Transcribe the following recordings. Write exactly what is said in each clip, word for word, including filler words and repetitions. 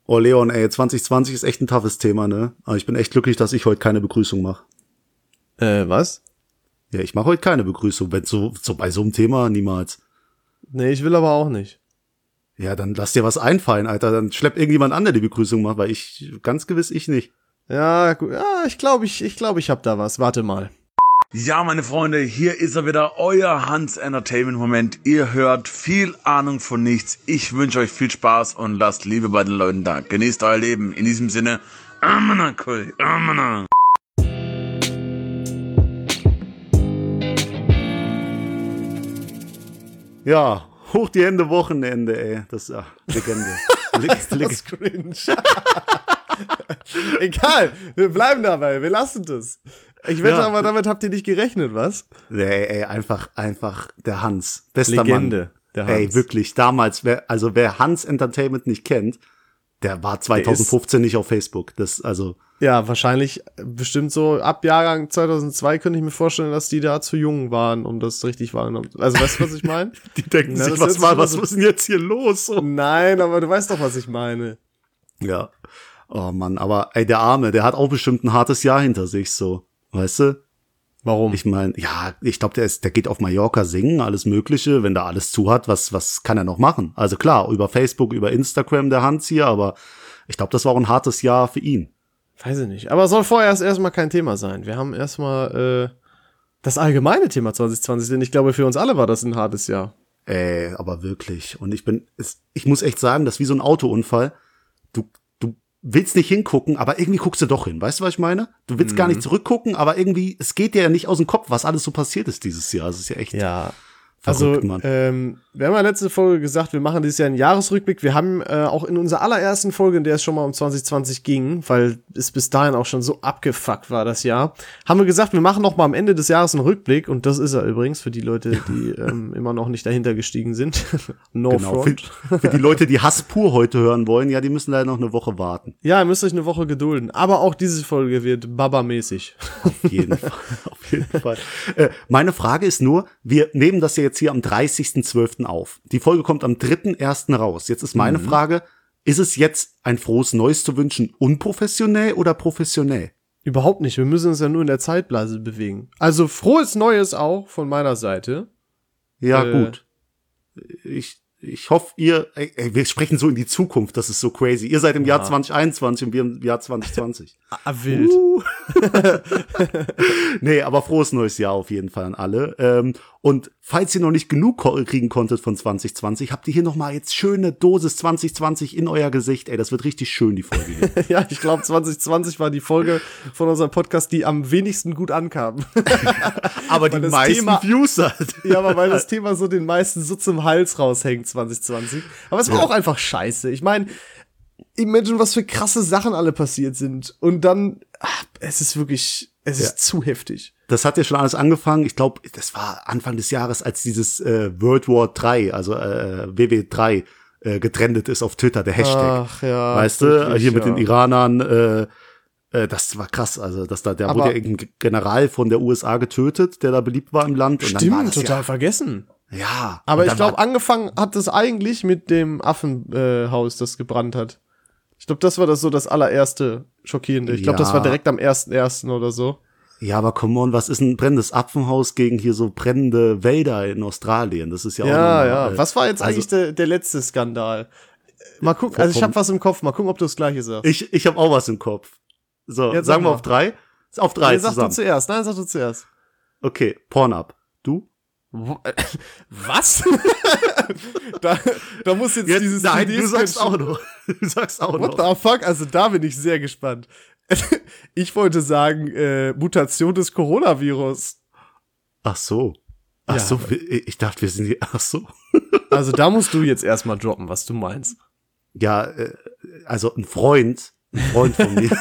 Oh Leon, ey, zwanzig zwanzig ist echt ein toughes Thema, ne? Aber ich bin echt glücklich, dass ich heute keine Begrüßung mache. Äh, was? Ja, ich mache heute keine Begrüßung, wenn so, so bei so einem Thema niemals. Nee, ich will aber auch nicht. Ja, dann lass dir was einfallen, Alter. Dann schlepp irgendjemand an, der die Begrüßung macht, weil ich, ganz gewiss ich nicht. Ja, gut. Ja, ich glaube, ich, ich glaube, ich hab da was. Warte mal. Ja, meine Freunde, hier ist er wieder, euer Hans Entertainment Moment. Ihr hört viel Ahnung von nichts. Ich wünsche euch viel Spaß und lasst Liebe bei den Leuten da. Genießt euer Leben. In diesem Sinne, Amana, cool, Amana. Ja, hoch die Hände, Wochenende, ey. Das ist, ach, Legende. Das ist cringe. Egal, wir bleiben dabei, wir lassen das. Ich wette Ja. aber, damit habt ihr nicht gerechnet, was? Nee, ey, einfach, einfach der Hans. Bester Legende, Mann. der Hans. Ey, wirklich, damals, wer, also wer Hans Entertainment nicht kennt, der war zwanzig fünfzehn nicht auf Facebook. Das, also. Ja, wahrscheinlich bestimmt so ab Jahrgang zweitausendzwei könnte ich mir vorstellen, dass die da zu jung waren, um das richtig wahrgenommen. Also weißt du, was ich meine? Die denken Na, sich, das was hört war, sich was so- ist denn jetzt hier los? So. Nein, aber du weißt doch, was ich meine. Ja. Oh Mann, aber ey, der Arme, der hat auch bestimmt ein hartes Jahr hinter sich, so. Weißt du? Warum? Ich meine, ja, ich glaube, der ist, der geht auf Mallorca singen, alles Mögliche. Wenn da alles zu hat, was, was kann er noch machen? Also klar, über Facebook, über Instagram der Hans hier, aber ich glaube, das war auch ein hartes Jahr für ihn. Weiß ich nicht. Aber soll vorerst erstmal kein Thema sein. Wir haben erstmal äh, das allgemeine Thema zwanzig zwanzig, denn ich glaube, für uns alle war das ein hartes Jahr. Ey, aber wirklich. Und ich bin, es, ich muss echt sagen, das ist wie so ein Autounfall. Du, du willst nicht hingucken, aber irgendwie guckst du doch hin. Weißt du, was ich meine? Du willst Mhm. gar nicht zurückgucken, aber irgendwie, es geht dir ja nicht aus dem Kopf, was alles so passiert ist dieses Jahr. Das ist ja echt Ja. verrückt, Also, Mann. ähm, wir haben ja letzte Folge gesagt, wir machen dieses Jahr einen Jahresrückblick. Wir haben äh, auch in unserer allerersten Folge, in der es schon mal um zwanzig zwanzig ging, weil es bis dahin auch schon so abgefuckt war, das Jahr, haben wir gesagt, wir machen noch mal am Ende des Jahres einen Rückblick. Und das ist er übrigens für die Leute, die ähm, immer noch nicht dahinter gestiegen sind. No Genau. Für, front. für die Leute, die Hass pur heute hören wollen, ja, die müssen leider noch eine Woche warten. Ja, ihr müsst euch eine Woche gedulden. Aber auch diese Folge wird Baba-mäßig. Auf jeden Fall. Auf jeden Fall. Äh, meine Frage ist nur, wir nehmen das ja jetzt hier am dreißigsten zwölften auf. Die Folge kommt am dritten ersten raus. Jetzt ist meine Frage, ist es jetzt ein frohes Neues zu wünschen unprofessionell oder professionell? Überhaupt nicht. Wir müssen uns ja nur in der Zeitblase bewegen. Also frohes Neues auch von meiner Seite. Ja, Äh. gut. Ich, ich hoffe, ihr, ey, ey, wir sprechen so in die Zukunft, das ist so crazy. Ihr seid im Jahr zwanzig einundzwanzig und wir im Jahr zwanzig zwanzig. Ah, wild. Uh. Nee, aber frohes neues Jahr auf jeden Fall an alle. Ähm, und falls ihr noch nicht genug ko- kriegen konntet von zwanzig zwanzig, habt ihr hier noch mal jetzt schöne Dosis zwanzig zwanzig in euer Gesicht. Ey, das wird richtig schön, die Folge hier. Ja, ich glaube, zwanzig zwanzig war die Folge von unserem Podcast, die am wenigsten gut ankam. Aber die das meisten Thema- Views hat. Ja, aber weil das Thema so den meisten so zum Hals raushängt, zwanzig zwanzig. Aber es war auch einfach scheiße. Ich meine, imagine, was für krasse Sachen alle passiert sind. Und dann, ach, es ist wirklich, es ist Ja. zu heftig. Das hat ja schon alles angefangen. Ich glaube, das war Anfang des Jahres, als dieses äh, World War drei, also äh, W W drei, äh, getrendet ist auf Twitter, der Hashtag. Ach ja. Weißt du, wirklich, hier mit ja. den Iranern, äh, äh, das war krass. Also, dass da, der Aber- wurde ja irgendein General von der U S A getötet, der da beliebt war im Land. Und dann war Stimmt, das total vergessen. Ja, ja. Aber Und ich dann glaube, war- angefangen hat es eigentlich mit dem Affenhaus, äh, Haus, das gebrannt hat. Ich glaube, das war das so das allererste Schockierende. Ich glaube, Ja. das war direkt am ersten ersten oder so. ja, aber come on, was ist ein brennendes Apfenhaus gegen hier so brennende Wälder in Australien? Das ist ja auch Ja, nochmal, ja. äh, Was war jetzt also- eigentlich der, der letzte Skandal? Mal gucken, also ich habe was im Kopf. Mal gucken, ob du das Gleiche sagst. Ich, ich habe auch was im Kopf. So, Jetzt sag sagen wir mal. auf drei? Auf drei Nee, sag du zusammen. zuerst. Nein, sag du zuerst. Okay, Pornhub. Du? Was? da, da muss jetzt, dieses nein, du Idee- sagst auch noch. Du sagst auch What noch. the fuck? Also da bin ich sehr gespannt. Ich wollte sagen, äh, Mutation des Coronavirus. Ach so. Ach Ja. so, wir- ich dachte, wir sind hier. Ach so. Also da musst du jetzt erstmal droppen, was du meinst. Ja, äh, also ein Freund, ein Freund von mir,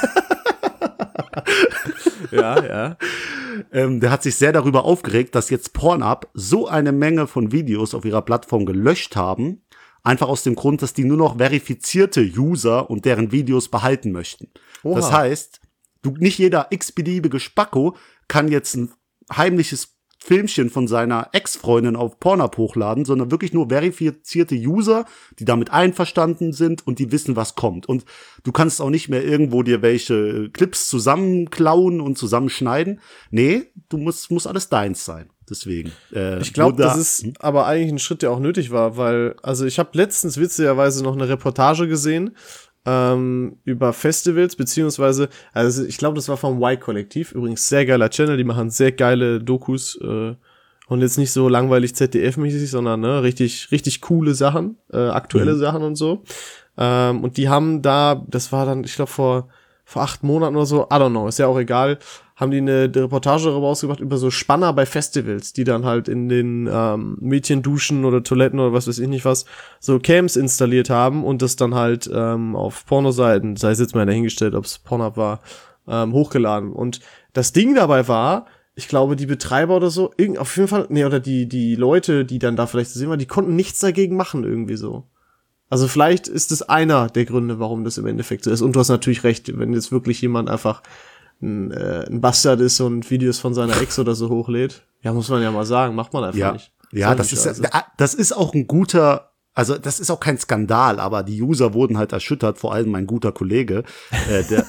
Ja, ja. ähm, der hat sich sehr darüber aufgeregt, dass jetzt Pornhub so eine Menge von Videos auf ihrer Plattform gelöscht haben, einfach aus dem Grund, dass die nur noch verifizierte User und deren Videos behalten möchten. Oha. Das heißt, du, nicht jeder x-beliebige Spacko kann jetzt ein heimliches Filmchen von seiner Ex-Freundin auf Pornhub hochladen, sondern wirklich nur verifizierte User, die damit einverstanden sind und die wissen, was kommt. Und du kannst auch nicht mehr irgendwo dir welche Clips zusammenklauen und zusammenschneiden. Nee, du musst, muss alles deins sein. Deswegen. Äh, ich glaube, da, das ist hm? aber eigentlich ein Schritt, der auch nötig war, weil, also ich habe letztens witzigerweise noch eine Reportage gesehen, Ähm, über Festivals, beziehungsweise, also ich glaube, das war vom Y-Kollektiv, übrigens sehr geiler Channel, die machen sehr geile Dokus äh, und jetzt nicht so langweilig Z D F-mäßig, sondern ne, richtig, richtig coole Sachen, äh, aktuelle mhm. Sachen und so. Ähm, und die haben da, das war dann, ich glaube, vor vor acht Monaten oder so, I don't know, ist ja auch egal, haben die eine Reportage rausgebracht über so Spanner bei Festivals, die dann halt in den ähm, Mädchenduschen oder Toiletten oder was weiß ich nicht was, so Cams installiert haben und das dann halt ähm, auf Pornoseiten, sei es jetzt mal dahingestellt, ob es Pornhub war, ähm, hochgeladen. Und das Ding dabei war, ich glaube, die Betreiber oder so, irgend, auf jeden Fall, nee, oder die die Leute, die dann da vielleicht zu sehen waren, die konnten nichts dagegen machen irgendwie so. Also vielleicht ist es einer der Gründe, warum das im Endeffekt so ist. Und du hast natürlich recht, wenn jetzt wirklich jemand einfach ein, äh, ein Bastard ist und Videos von seiner Ex oder so hochlädt, ja, muss man ja mal sagen, macht man einfach ja. nicht. Ja, so das nicht, ist also. das ist auch ein guter, also das ist auch kein Skandal, aber die User wurden halt erschüttert, vor allem mein guter Kollege, äh, der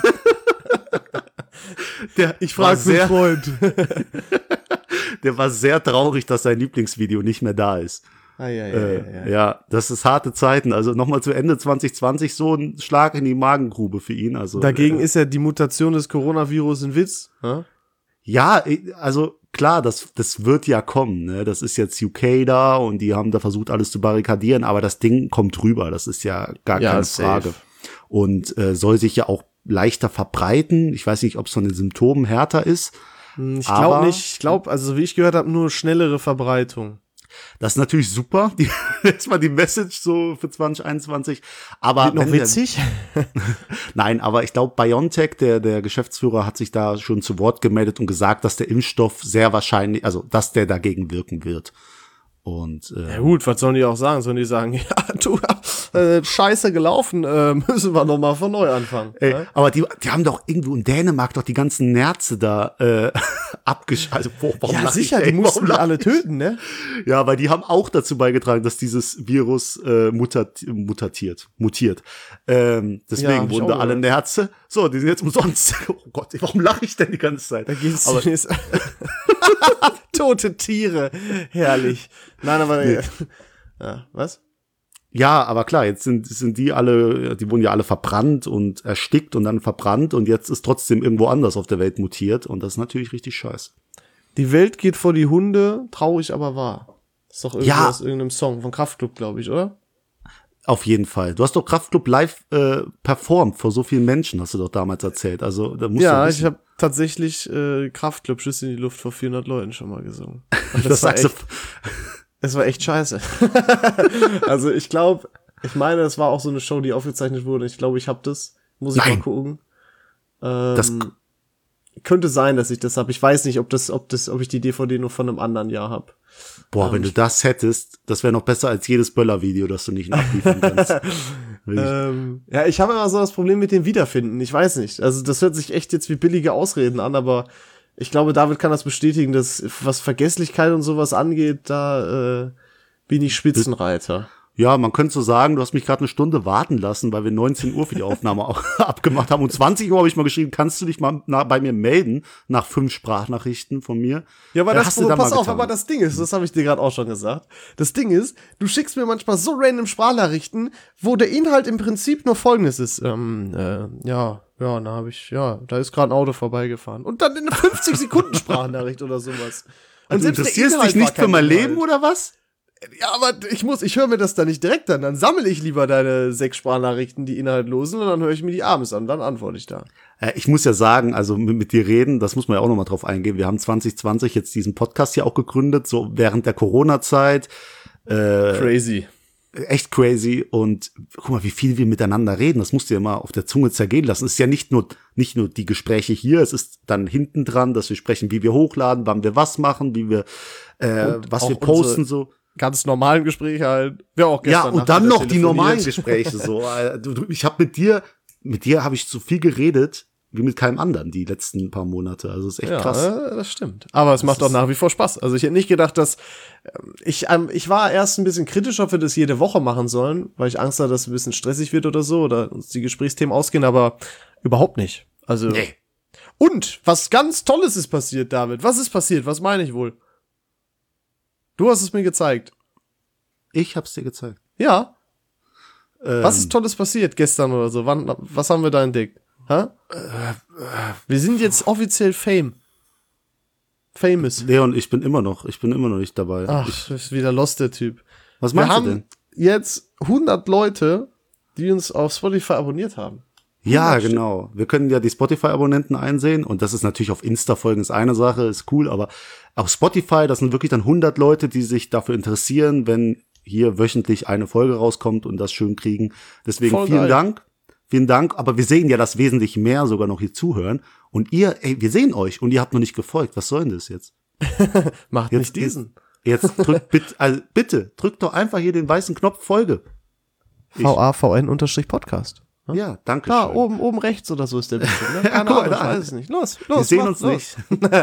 der ich frage mich, Freund. Der war sehr traurig, dass sein Lieblingsvideo nicht mehr da ist. Ah, ja, ja, äh, ja, ja. ja, das ist harte Zeiten. Also nochmal zu Ende zwanzig zwanzig so ein Schlag in die Magengrube für ihn. Also dagegen äh, ist ja die Mutation des Coronavirus ein Witz. Hm? Ja, also klar, das das wird ja kommen. Ne? Das ist jetzt U K da und die haben da versucht, alles zu barrikadieren. Aber das Ding kommt rüber. Das ist ja gar ja, keine safe. Frage. Und äh, soll sich ja auch leichter verbreiten. Ich weiß nicht, ob es von den Symptomen härter ist. Ich glaube nicht. Ich glaube, also wie ich gehört habe, nur schnellere Verbreitung. Das ist natürlich super. Die, jetzt mal die Message so für zwanzig einundzwanzig. Aber Wird noch witzig? Der, nein, aber ich glaube, BioNTech, der, der Geschäftsführer, hat sich da schon zu Wort gemeldet und gesagt, dass der Impfstoff sehr wahrscheinlich, also, dass der dagegen wirken wird. Und, äh, ja gut, was sollen die auch sagen? Sollen die sagen, ja, du, äh, scheiße gelaufen, äh, müssen wir nochmal von neu anfangen. Ey, ne? aber die, die haben doch irgendwo in Dänemark doch die ganzen Nerze da äh, abgeschaltet. Also, warum ja, lach sicher, ich, ey, die mussten die lach alle ich? töten, ne? Ja, weil die haben auch dazu beigetragen, dass dieses Virus äh, mutat, mutatiert, mutiert. Ähm, Ja, deswegen hab ich wurden auch da alle gehört. Nerze. So, die sind jetzt umsonst. Oh Gott, warum lache ich denn die ganze Zeit? Da geht's Aber- jetzt. Tote Tiere. Herrlich. Nein, aber Nee. ja, was? Ja, aber klar, jetzt sind, sind die alle, die wurden ja alle verbrannt und erstickt und dann verbrannt und jetzt ist trotzdem irgendwo anders auf der Welt mutiert und das ist natürlich richtig scheiße. Die Welt geht vor die Hunde, traurig aber wahr. Das ist doch irgendwie Ja. aus irgendeinem Song von Kraftklub, glaube ich, oder? Auf jeden Fall. Du hast doch Kraftklub live äh, performt vor so vielen Menschen, hast du doch damals erzählt. Also da musst Ja, du ich wissen. habe tatsächlich äh, Kraftklub Schüsse in die Luft vor vierhundert Leuten schon mal gesungen. Und das war sagst du. echt, es war echt scheiße. Also ich glaube, ich meine, es war auch so eine Show, die aufgezeichnet wurde. Ich glaube, ich habe das. Muss ich Nein. mal gucken. Ähm, Das- könnte sein, dass ich das habe. Ich weiß nicht, ob das, ob das, ob ich die D V D nur von einem anderen Jahr habe. Boah, Ähm, wenn du das hättest, das wäre noch besser als jedes Böller-Video, das du nicht nachliefern kannst. Wirklich. Ähm, ja, ich habe immer so das Problem mit dem Wiederfinden. Ich weiß nicht. Also das hört sich echt jetzt wie billige Ausreden an, aber ich glaube, David kann das bestätigen, dass was Vergesslichkeit und sowas angeht, da äh, bin ich Spitzenreiter. Ja, man könnte so sagen, du hast mich gerade eine Stunde warten lassen, weil wir neunzehn Uhr für die Aufnahme auch abgemacht haben. Und zwanzig Uhr habe ich mal geschrieben, kannst du dich mal na, bei mir melden, nach fünf Sprachnachrichten von mir? Ja, aber Ja, das, hast du dann pass mal auf, getan. aber das Ding ist, das habe ich dir gerade auch schon gesagt. Das Ding ist, du schickst mir manchmal so random Sprachnachrichten, wo der Inhalt im Prinzip nur folgendes ist. Ähm, äh, ja, ja, da habe ich, ja, da ist gerade ein Auto vorbeigefahren. Und dann eine fünfzig Sekunden Sprachnachricht oder sowas. Und Du selbst der interessierst Inhalt dich war nicht für kein mein Inhalt. Leben oder was? Ja, aber ich muss, ich höre mir das da nicht direkt an. Dann sammle ich lieber deine sechs Sprachnachrichten, die inhaltlos sind, und dann höre ich mir die abends an. Dann antworte ich da. Äh, Ich muss ja sagen, also mit, mit dir reden, das muss man ja auch noch mal drauf eingehen. Wir haben zwanzig zwanzig jetzt diesen Podcast hier auch gegründet, so während der Corona-Zeit. Äh, Crazy. echt crazy. Und guck mal, wie viel wir miteinander reden. Das musst du ja mal auf der Zunge zergehen lassen. Es ist ja nicht nur, nicht nur die Gespräche hier, es ist dann hinten dran, dass wir sprechen, wie wir hochladen, wann wir was machen, wie wir, äh, Und was auch wir posten, unsere so. Ganz normalen Gespräche halt. Ja, auch Ja, gestern und Nacht dann wieder noch die telefoniert. normalen Gespräche, so. Äh, du, du, ich habe mit dir, mit dir habe ich so viel geredet, wie mit keinem anderen die letzten paar Monate. Also ist echt ja, krass. äh, das stimmt. Aber es Das macht auch ist- nach wie vor Spaß. Also ich hätte nicht gedacht, dass ähm, ich ähm, ich war erst ein bisschen kritisch, ob wir das jede Woche machen sollen, weil ich Angst hatte, dass es ein bisschen stressig wird oder so oder uns die Gesprächsthemen ausgehen, aber überhaupt nicht. Also Nee. Und was ganz Tolles ist passiert, David. Was ist passiert? Was meine ich wohl? Du hast es mir gezeigt. Ich hab's dir gezeigt. Ja. Ähm, Was ist Tolles passiert gestern oder so? Wann, was haben wir da entdeckt? Hä? Wir sind jetzt offiziell Fame. Famous. Leon, ich bin immer noch, ich bin immer noch nicht dabei. Ach, ich, ist wieder lost, der Typ. was Wir meinst du haben denn? jetzt hundert Leute, die uns auf Spotify abonniert haben. Ja, hundert genau. Wir können ja die Spotify-Abonnenten einsehen und das ist natürlich auf Insta-Folgen ist eine Sache, ist cool, aber auf Spotify, das sind wirklich dann hundert Leute, die sich dafür interessieren, wenn hier wöchentlich eine Folge rauskommt und das schön kriegen. Deswegen Voll vielen geil. Dank. Vielen Dank, aber wir sehen ja, dass wesentlich mehr sogar noch hier zuhören und ihr, ey, wir sehen euch und ihr habt noch nicht gefolgt. Was soll denn das jetzt? Macht Jetzt nicht diesen. Jetzt drückt bitte, also bitte, drückt doch einfach hier den weißen Knopf Folge. V A V N-Podcast. Ja, danke Da, schön. oben, oben rechts oder so ist der Bildschirm, ne? Keine guck mal Ahnung, ich da. weiß es nicht. Los, los, Wir sehen mach, uns los. nicht.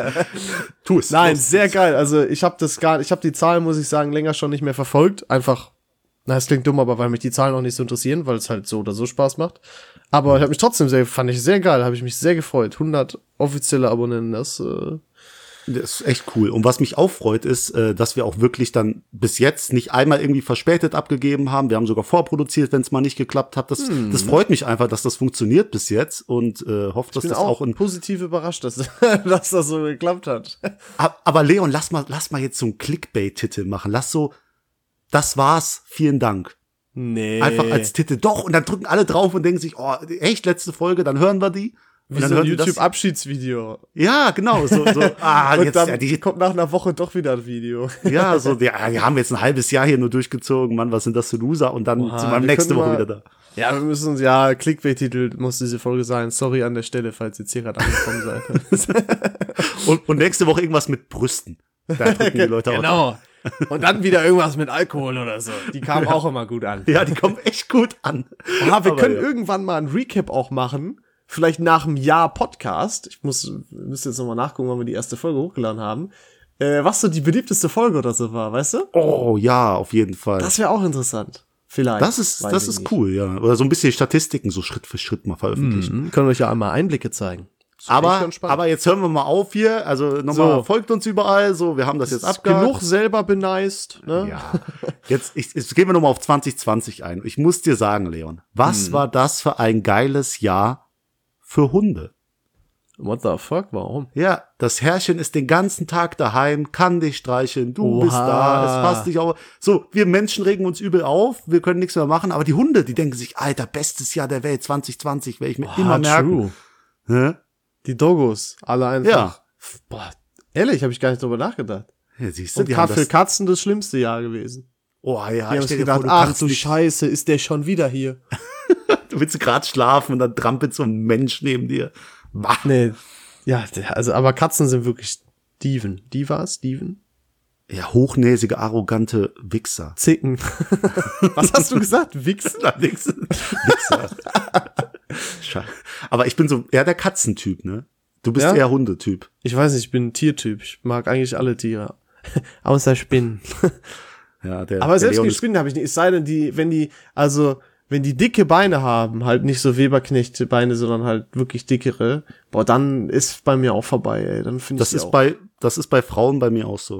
Tu es. Nein, los. sehr geil. Also ich habe das gar, ich habe die Zahlen, muss ich sagen, länger schon nicht mehr verfolgt. Einfach, na, es klingt dumm, aber weil mich die Zahlen auch nicht so interessieren, weil es halt so oder so Spaß macht. Aber ich habe mich trotzdem sehr, fand ich sehr geil, habe ich mich sehr gefreut. hundert offizielle Abonnenten, das. Äh, Das ist echt cool. Und was mich auch freut, ist, äh, dass wir auch wirklich dann bis jetzt nicht einmal irgendwie verspätet abgegeben haben. Wir haben sogar vorproduziert, wenn es mal nicht geklappt hat. Das, das freut mich einfach, dass das funktioniert bis jetzt und äh, hoffe, dass ich bin das auch, auch in. positiv überrascht, dass, dass das so geklappt hat. Ab- Aber Leon, lass mal, lass mal jetzt so einen Clickbait-Titel machen. Lass so, das war's, vielen Dank. Nee. Einfach als Titel. Doch, und dann drücken alle drauf und denken sich, oh, echt, letzte Folge, dann hören wir die. Und Wie dann so ein hören die das. YouTube-Abschiedsvideo. Ja, genau, so, so, ah, Und jetzt, dann ja, die, kommt nach einer Woche doch wieder ein Video. ja, so, ja, wir haben jetzt ein halbes Jahr hier nur durchgezogen, Mann, was sind das für Loser? Und dann Oha, sind wir wir nächste können Woche mal- wieder da. Ja, wir müssen uns, ja, Clickbait-Titel muss diese Folge sein. Sorry an der Stelle, falls ihr jetzt hier gerade angekommen seid. Und, und nächste Woche irgendwas mit Brüsten. Da drücken die Leute auch. Genau. Und dann wieder irgendwas mit Alkohol oder so. Die kamen auch immer gut an. Ja, die kommen echt gut an. Ja, wir Aber können ja. irgendwann mal ein Recap auch machen. Vielleicht nach einem Jahr Podcast. Ich muss, müsste jetzt nochmal nachgucken, wann wir die erste Folge hochgeladen haben. Äh, was so die beliebteste Folge oder so war, weißt du? Oh, ja, auf jeden Fall. Das wäre auch interessant. Vielleicht. Das ist, Weiß das ich ist nicht. cool, ja. Oder so ein bisschen Statistiken so Schritt für Schritt mal veröffentlichen. Mhm. Können wir euch ja einmal Einblicke zeigen. Das ist echt Aber, ganz spannend. aber jetzt hören wir mal auf hier. Also nochmal, So. folgt uns überall. So, wir haben das jetzt abgehakt. genug selber beneist, ne? Ja. Jetzt, ich, jetzt gehen wir nochmal auf zwanzig zwanzig ein. Ich muss dir sagen, Leon, was war das für ein geiles Jahr für Hunde? What the fuck? Warum? Ja, das Herrchen ist den ganzen Tag daheim, kann dich streicheln, du Oha. bist da, es fasst dich auf. So, wir Menschen regen uns übel auf, wir können nichts mehr machen, aber die Hunde, die denken sich, Alter, bestes Jahr der Welt, zwanzig zwanzig, werde ich mir immer merken. True. Hä? Die Doggos, alle einfach. Ja. Boah, ehrlich, habe ich gar nicht drüber nachgedacht. Ja, siehst du, Und die haben für das, Katzen das schlimmste Jahr gewesen. oh ja, Die haben ich sich stell dir gedacht, vor, du ach kannst du nicht, Scheiße, ist der schon wieder hier? du willst gerade schlafen und dann trampelt so ein Mensch neben dir. Bah. Nee, ja, der- also, aber Katzen sind wirklich Dieven. Divas? Dieven? Ja, hochnäsige, arrogante Wichser. Zicken. Was hast du gesagt? Wichsen? Na, nix. Wichser. Sche- Aber ich bin so eher der Katzentyp, ne? Du bist Ja? eher Hundetyp. Ich weiß nicht, ich bin ein Tiertyp. Ich mag eigentlich alle Tiere. Außer Spinnen. Ja, der, Aber der selbst Leon gegen ist- Spinnen habe ich nicht. Es sei denn, die, wenn die, also, wenn die dicke Beine haben, halt nicht so Weberknechte-Beine, sondern halt wirklich dickere, boah, dann ist bei mir auch vorbei, ey. Dann finde ich Das die ist auch. bei, das ist bei Frauen bei mir auch so.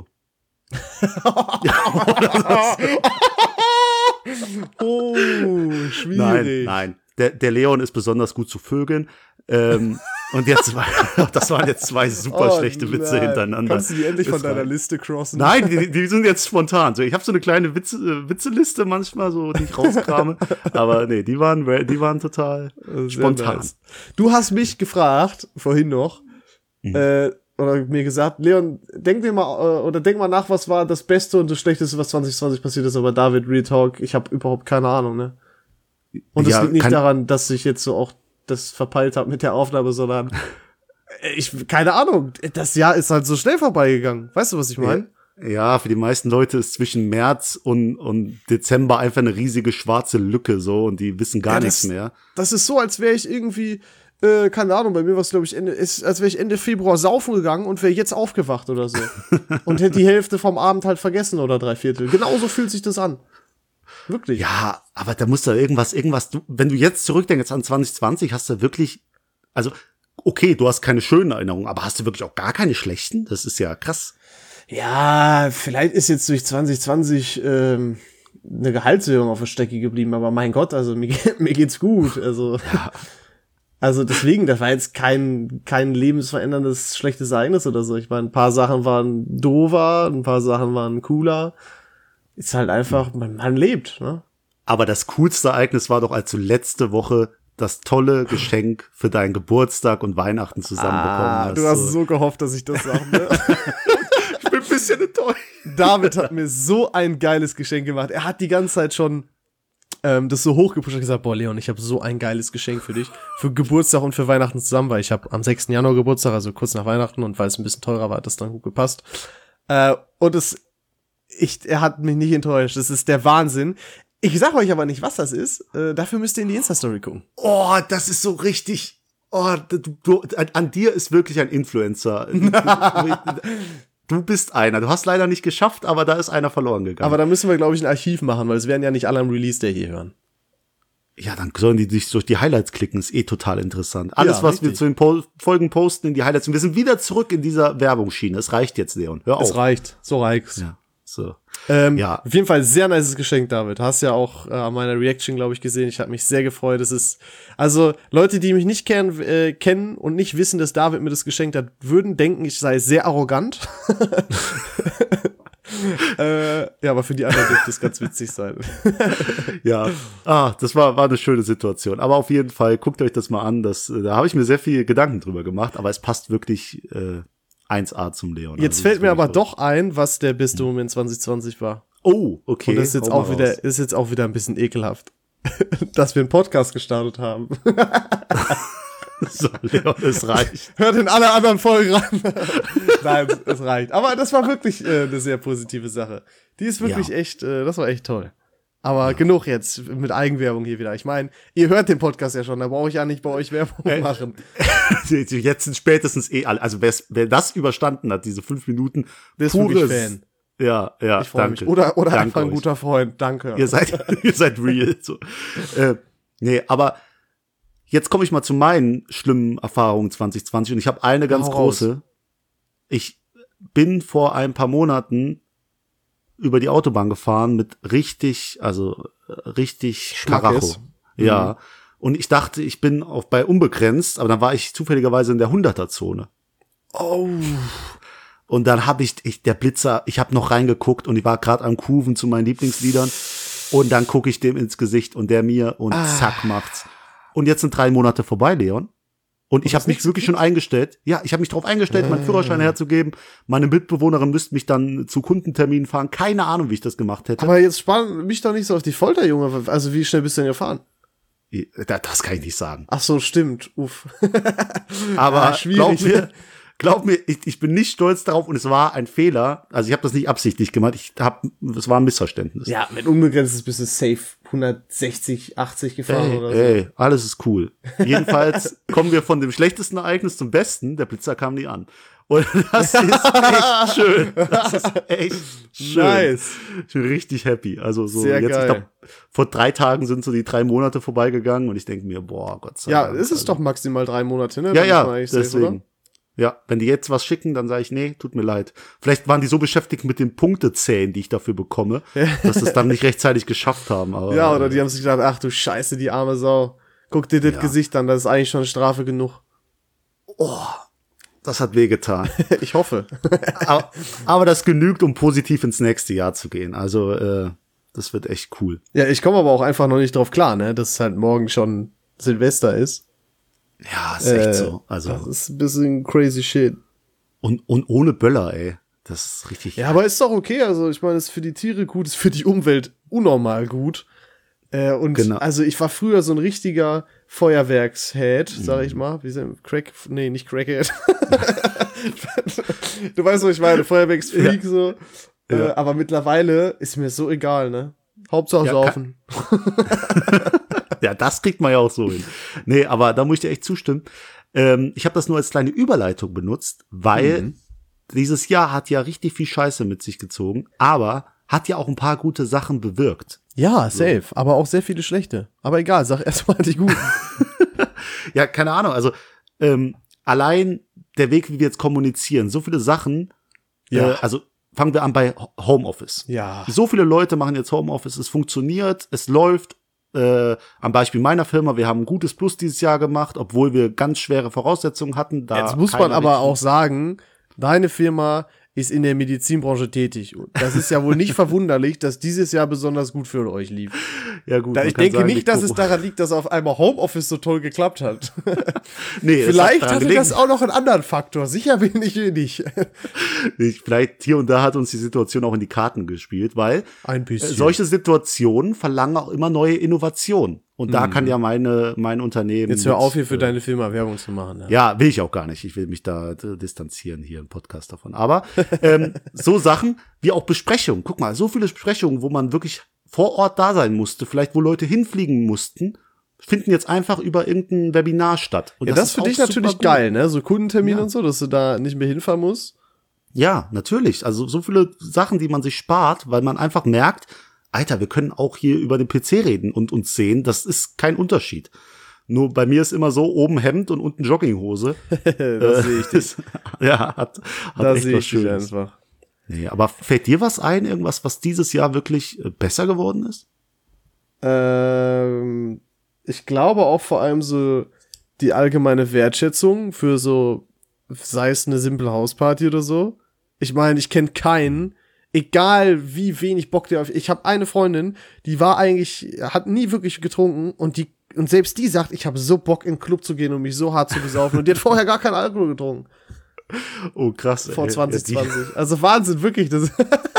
Oh, schwierig. Nein, nein. Der, der Leon ist besonders gut zu Vögeln. Ähm, und jetzt, das waren jetzt zwei super Oh, schlechte Witze nein. hintereinander. Kannst du die endlich von Ist deiner rein. Liste crossen? Nein, die, die sind jetzt spontan. So, ich habe so eine kleine Witze, äh, Witzeliste manchmal, so die ich rauskrame. Aber nee, die waren, die waren total Sehr spontan. nice. Du hast mich gefragt, vorhin noch, Mhm. äh, oder mir gesagt, Leon, denk dir mal, äh, oder denk mal nach, was war das Beste und das Schlechteste, was zwanzig zwanzig passiert ist, aber David, Real Talk, ich habe überhaupt keine Ahnung, ne? Und das Ja, liegt nicht kann- daran, dass ich jetzt so auch das verpeilt habe mit der Aufnahme, sondern ich, keine Ahnung, das Jahr ist halt so schnell vorbeigegangen. Weißt du, was ich meine? Ja, für die meisten Leute ist zwischen März und, und Dezember einfach eine riesige schwarze Lücke so und die wissen gar Ja, nichts das- mehr. Das ist so, als wäre ich irgendwie Äh, keine Ahnung, bei mir war es, glaube ich, Ende, ist, als wäre ich Ende Februar saufen gegangen und wäre jetzt aufgewacht oder so. Und hätte die Hälfte vom Abend halt vergessen oder drei Viertel. Genauso fühlt sich das an. Wirklich. Ja, aber da muss da irgendwas, irgendwas, du, wenn du jetzt zurückdenkst an zwanzig zwanzig, hast du wirklich, also, okay, du hast keine schönen Erinnerungen, aber hast du wirklich auch gar keine schlechten? Das ist ja krass. Ja, vielleicht ist jetzt durch zwanzig zwanzig ähm, eine Gehaltserhöhung auf der Strecke geblieben, aber mein Gott, also mir, mir geht's gut. Also, Ja. also deswegen, das war jetzt kein, kein lebensveränderndes schlechtes Ereignis oder so. Ich meine, ein paar Sachen waren doofer, ein paar Sachen waren cooler. Ist halt einfach, man, man lebt, ne? Aber das coolste Ereignis war doch, als du letzte Woche das tolle Geschenk für deinen Geburtstag und Weihnachten zusammenbekommen Ah, hast. du hast so gehofft, dass ich das sage, ne? Ich bin ein bisschen enttäuscht. David hat mir so ein geiles Geschenk gemacht. Er hat die ganze Zeit schon ähm, das so hochgepusht und gesagt, boah, Leon, ich habe so ein geiles Geschenk für dich. Für Geburtstag und für Weihnachten zusammen, weil ich habe am sechsten Januar Geburtstag, also kurz nach Weihnachten, und weil es ein bisschen teurer war, hat das dann gut gepasst. Äh, und es, ich, er hat mich nicht enttäuscht. Das ist der Wahnsinn. Ich sag euch aber nicht, was das ist. Äh, dafür müsst ihr in die Insta-Story gucken. Oh, das ist so richtig. Oh, du, du, an, an dir ist wirklich ein Influencer. Du, du bist einer. Du hast leider nicht geschafft, aber da ist einer verloren gegangen. Aber da müssen wir, glaube ich, ein Archiv machen, weil es werden ja nicht alle am Release Day hier hören. Ja, dann sollen die sich durch die Highlights klicken. Ist eh total interessant. Alles, Ja, was richtig. wir zu den po- Folgen posten, in die Highlights. Und wir sind wieder zurück in dieser Werbungsschiene. Es reicht jetzt, Leon. Hör auf. Es reicht. So reicht's. Ja, so. Ähm, Ja. Auf jeden Fall sehr nices Geschenk, David. Hast ja auch äh, an meiner Reaction, glaube ich, gesehen. Ich habe mich sehr gefreut. Es ist, also Leute, die mich nicht kennen, äh, kennen und nicht wissen, dass David mir das geschenkt hat, würden denken, ich sei sehr arrogant. äh, ja, aber für die anderen dürfte es ganz witzig sein. Ja, ah, das war, war eine schöne Situation. Aber auf jeden Fall, guckt euch das mal an. Das, äh, da habe ich mir sehr viel Gedanken drüber gemacht, aber es passt wirklich äh, eins A zum Leon. Jetzt Also, fällt das mir ist aber wirklich doch ein, was der beste Moment zwanzig zwanzig war. Oh, okay. Und das ist jetzt hau auch mal wieder, raus. ist jetzt auch wieder ein bisschen ekelhaft, dass wir einen Podcast gestartet haben. So, Leon, es reicht. Hört in alle anderen Folgen ran. Nein, es reicht. Aber das war wirklich äh, eine sehr positive Sache. Die ist wirklich Ja. echt, äh, das war echt toll. Aber genug jetzt mit Eigenwerbung hier wieder. Ich meine, ihr hört den Podcast ja schon, da brauche ich ja nicht bei euch Werbung machen. Jetzt sind spätestens eh alle. Also wer's- wer das überstanden hat, diese fünf Minuten, Der ist wirklich pures- Fan. Ja, ja, Ich freue danke. mich. Oder, oder Danke einfach ein euch. guter Freund. Danke. Ihr seid, ihr seid real. So. Äh, nee, aber jetzt komme ich mal zu meinen schlimmen Erfahrungen zwanzig zwanzig und ich habe eine ganz hau raus. große. Ich bin vor ein paar Monaten über die Autobahn gefahren mit richtig, also äh, richtig Schmackes. Karacho. Ja. Und ich dachte, ich bin auf bei unbegrenzt, aber dann war ich zufälligerweise in der hunderter-Zone. Oh. Und dann habe ich, ich, der Blitzer, ich habe noch reingeguckt und ich war gerade am Grooven zu meinen Lieblingsliedern. Und dann gucke ich dem ins Gesicht und der mir und Ah. zack macht's. Und jetzt sind drei Monate vorbei, Leon. Und ich hast habe mich nichts wirklich schon eingestellt. Ja, ich habe mich darauf eingestellt, meinen Führerschein herzugeben. Meine Mitbewohnerin müsste mich dann zu Kundenterminen fahren. Keine Ahnung, wie ich das gemacht hätte. Aber jetzt spann mich doch nicht so auf die Folter, Junge. Also wie schnell bist du denn gefahren? Da- das kann ich nicht sagen. Ach so, stimmt. Uff. Aber Ah, schwierig. glaub mir, glaub mir, ich, ich bin nicht stolz darauf und es war ein Fehler. Also ich habe das nicht absichtlich gemacht. Ich hab, es war ein Missverständnis. Ja, mit unbegrenztes bist du safe hundertsechzig, achtzig gefahren Ey, oder so. ey, alles ist cool. Jedenfalls kommen wir von dem schlechtesten Ereignis zum besten. Der Blitzer kam nie an. Und das ist echt schön. Das ist echt schön. Nice. Ich bin richtig happy. Also so Sehr jetzt, geil. ich glaube, vor drei Tagen sind so die drei Monate vorbeigegangen und ich denke mir, boah, Gott sei Ja, Dank. ist es also, doch maximal drei Monate, ne? Ja, Dann ist man ja, eigentlich safe, deswegen. oder? Ja, wenn die jetzt was schicken, dann sage ich, nee, tut mir leid. Vielleicht waren die so beschäftigt mit den Punktezählen, die ich dafür bekomme, dass sie es dann nicht rechtzeitig geschafft haben. Aber, Ja, oder die haben sich gedacht, ach du Scheiße, die arme Sau. Guck dir das Ja. Gesicht an, das ist eigentlich schon Strafe genug. das hat wehgetan. Ich hoffe. aber, aber das genügt, um positiv ins nächste Jahr zu gehen. Also, äh, das wird echt cool. Ja, ich komme aber auch einfach noch nicht drauf klar, ne, dass halt morgen schon Silvester ist. Ja, ist echt Äh, so. Also, Das ist ein bisschen crazy shit. und, und ohne Böller, ey. Das ist richtig. Ja, aber ist doch okay. Also, ich meine, ist für die Tiere gut, ist für die Umwelt unnormal gut. Äh, und Genau. also, ich war früher so ein richtiger Feuerwerkshead, sag ich mal. Wie sind Crack? Nee, nicht Crackhead. Du weißt, was ich meine, Feuerwerksfreak so. Ja. Äh, aber mittlerweile ist mir so egal, ne? Hauptsache Ja, saufen. Ja, das kriegt man ja auch so hin. Nee, aber da muss ich dir echt zustimmen. Ähm, ich habe das nur als kleine Überleitung benutzt, weil mhm. dieses Jahr hat ja richtig viel Scheiße mit sich gezogen, aber hat ja auch ein paar gute Sachen bewirkt. Ja, safe, so. Aber auch sehr viele schlechte. Aber egal, sag erstmal die guten. Ja, keine Ahnung, also ähm, allein der Weg, wie wir jetzt kommunizieren, so viele Sachen, ja. äh, also fangen wir an bei Homeoffice. Ja. So viele Leute machen jetzt Homeoffice, es funktioniert, es läuft. Äh, am Beispiel meiner Firma, wir haben ein gutes Plus dieses Jahr gemacht, obwohl wir ganz schwere Voraussetzungen hatten. Da jetzt muss man aber auch sagen, deine Firma ist in der Medizinbranche tätig. Das ist ja wohl nicht verwunderlich, dass dieses Jahr besonders gut für euch lief. Ja gut. Da, ich denke sagen, nicht, dass es daran liegt, dass auf einmal Homeoffice so toll geklappt hat. Nee, vielleicht hat hatte gelegen. Das auch noch einen anderen Faktor. Sicher bin ich nicht. Vielleicht hier und da hat uns die Situation auch in die Karten gespielt, weil Ein bisschen. solche Situationen verlangen auch immer neue Innovationen. Und da mhm. kann ja meine, mein Unternehmen. Jetzt hör mit, auf, hier für äh, deine Firma Werbung zu machen. Ja. ja, will ich auch gar nicht. Ich will mich da äh, distanzieren hier im Podcast davon. Aber ähm, so Sachen wie auch Besprechungen. Guck mal, so viele Besprechungen, wo man wirklich vor Ort da sein musste, vielleicht wo Leute hinfliegen mussten, finden jetzt einfach über irgendein Webinar statt. Und ja, das, das ist für dich natürlich geil, ne? So Kundentermine ja. und so, dass du da nicht mehr hinfahren musst. Ja, natürlich. Also so viele Sachen, die man sich spart, weil man einfach merkt, Alter, wir können auch hier über den P C reden und uns sehen. Das ist kein Unterschied. Nur bei mir ist immer so, oben Hemd und unten Jogginghose. das äh, sehe ich dich. Ja, hat, hat da echt was Schönes. Einfach. Nee, aber fällt dir was ein, irgendwas, was dieses Jahr wirklich besser geworden ist? Ähm, ich glaube auch vor allem so die allgemeine Wertschätzung für so, sei es eine simple Hausparty oder so. Ich meine, ich kenne keinen, egal wie wenig Bock der auf. Ich habe eine Freundin, die war eigentlich, hat nie wirklich getrunken und die und selbst die sagt, ich habe so Bock in den Club zu gehen und mich so hart zu besaufen und die hat vorher gar keinen Alkohol getrunken. Oh krass. Vor zwanzig zwanzig. Also Wahnsinn, wirklich. Das,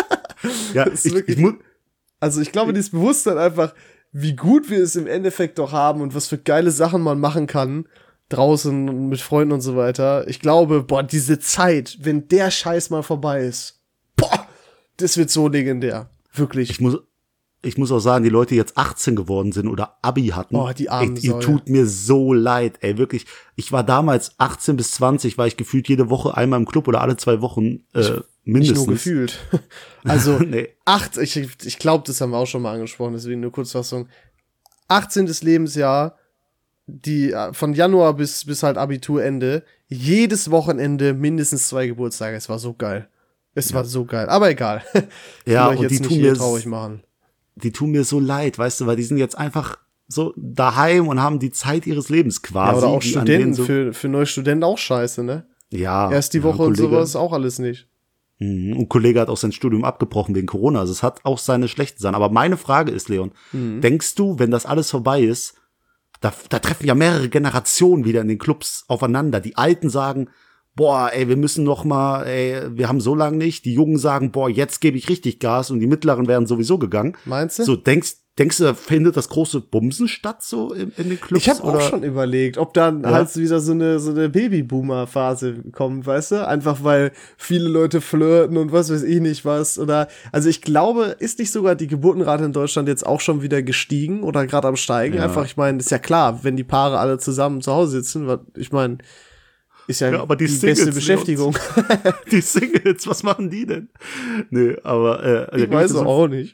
ja, das ist ich, wirklich. Ich mu- also ich glaube, dieses Bewusstsein einfach, wie gut wir es im Endeffekt doch haben und was für geile Sachen man machen kann draußen und mit Freunden und so weiter. Ich glaube, boah, diese Zeit, wenn der Scheiß mal vorbei ist, boah, das wird so legendär. Wirklich. Ich muss, ich muss auch sagen, die Leute, die jetzt achtzehn geworden sind oder Abi hatten, oh, die armen ey, ihr tut mir so leid, ey, wirklich. Ich war damals achtzehn bis zwanzig, war ich gefühlt jede Woche einmal im Club oder alle zwei Wochen, äh, mindestens. Nicht nur gefühlt. Also, nee. acht, ich, ich glaube, das haben wir auch schon mal angesprochen, deswegen eine Kurzfassung. achtzehntes Lebensjahr, die, von Januar bis, bis halt Abiturende, jedes Wochenende mindestens zwei Geburtstage. Es war so geil. Es ja. war so geil. Aber egal. Ich ja, will euch und jetzt die nicht tun hier mir traurig machen. Die tun mir so leid, weißt du, weil die sind jetzt einfach so daheim und haben die Zeit ihres Lebens quasi. Ja, oder auch Studenten, so für, für neue Studenten auch scheiße, ne? Ja. Erst die Woche ja, und sowas auch alles nicht. Und ein Kollege hat auch sein Studium abgebrochen wegen Corona. Also es hat auch seine schlechten Sachen. Aber meine Frage ist, Leon, mhm. denkst du, wenn das alles vorbei ist, da, da treffen ja mehrere Generationen wieder in den Clubs aufeinander. Die Alten sagen, boah, ey, wir müssen noch mal, ey, wir haben so lange nicht. Die Jungen sagen, boah, jetzt gebe ich richtig Gas und die Mittleren wären sowieso gegangen. Meinst du? So, denkst, denkst du, da findet das große Bumsen statt so in, in den Clubs? Ich habe auch schon überlegt, ob dann ja? halt wieder so eine so eine Babyboomer-Phase kommt, weißt du? Einfach weil viele Leute flirten und was weiß ich nicht was. Oder also ich glaube, ist nicht sogar die Geburtenrate in Deutschland jetzt auch schon wieder gestiegen oder gerade am Steigen? Ja. Einfach, ich meine, ist ja klar, wenn die Paare alle zusammen zu Hause sitzen, was, ich meine, ist ja, ja aber die, die Singles, beste Beschäftigung. Die Singles, was machen die denn? Nee, aber äh, ich weiß auch nicht.